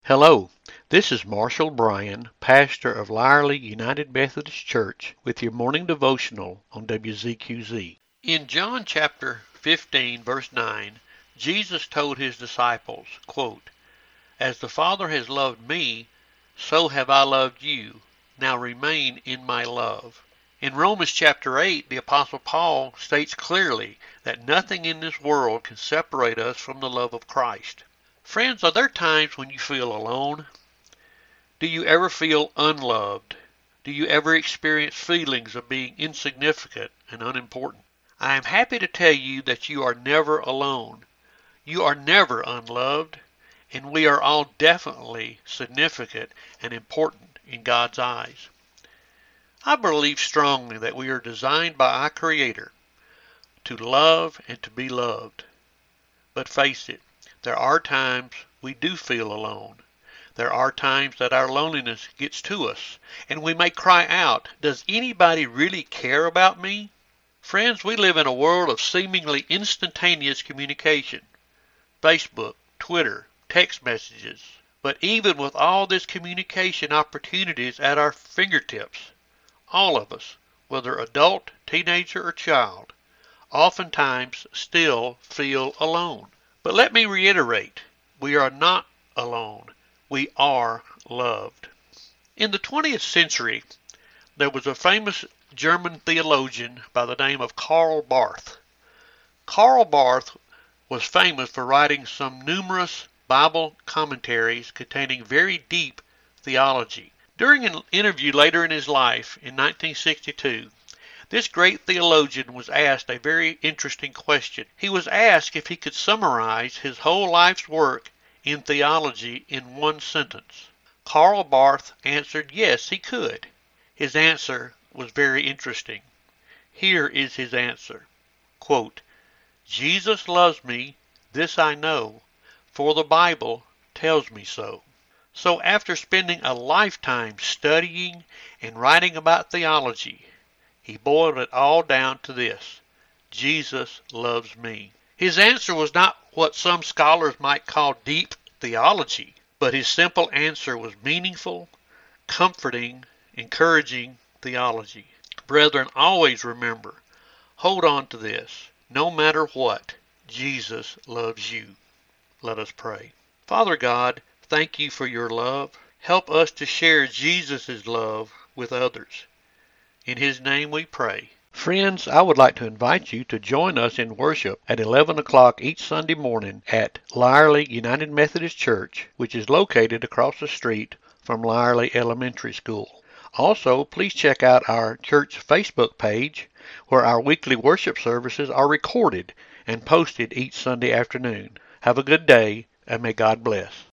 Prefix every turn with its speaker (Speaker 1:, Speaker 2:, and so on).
Speaker 1: Hello, this is Marshall Bryan, pastor of Lyerly United Methodist Church, with your morning devotional on WZQZ. In John chapter 15, verse 9, Jesus told his disciples, quote, "As the Father has loved me, so have I loved you. Now remain in my love." In Romans chapter 8, the Apostle Paul states clearly that nothing in this world can separate us from the love of Christ. Friends, are there times when you feel alone? Do you ever feel unloved? Do you ever experience feelings of being insignificant and unimportant? I am happy to tell you that you are never alone. You are never unloved, and we are all definitely significant and important in God's eyes. I believe strongly that we are designed by our Creator to love and to be loved. But face it, there are times we do feel alone. There are times that our loneliness gets to us, and we may cry out, "Does anybody really care about me?" Friends, we live in a world of seemingly instantaneous communication. Facebook, Twitter, text messages. But even with all this communication opportunities at our fingertips, all of us, whether adult, teenager, or child, oftentimes still feel alone. But let me reiterate, we are not alone. We are loved. In the 20th century, there was a famous German theologian by the name of Karl Barth. Karl Barth was famous for writing some numerous Bible commentaries containing very deep theology. During an interview later in his life, in 1962, this great theologian was asked a very interesting question. He was asked if he could summarize his whole life's work in theology in one sentence. Karl Barth answered yes, he could. His answer was very interesting. Here is his answer. Quote, "Jesus loves me, this I know, for the Bible tells me so." So after spending a lifetime studying and writing about theology, he boiled it all down to this: Jesus loves me. His answer was not what some scholars might call deep theology, but his simple answer was meaningful, comforting, encouraging theology. Brethren, always remember, hold on to this. No matter what, Jesus loves you. Let us pray. Father God, thank you for your love. Help us to share Jesus' love with others. In his name we pray. Friends, I would like to invite you to join us in worship at 11 o'clock each Sunday morning at Lyerly United Methodist Church, which is located across the street from Lyerly Elementary School. Also, please check out our church Facebook page, where our weekly worship services are recorded and posted each Sunday afternoon. Have a good day, and may God bless.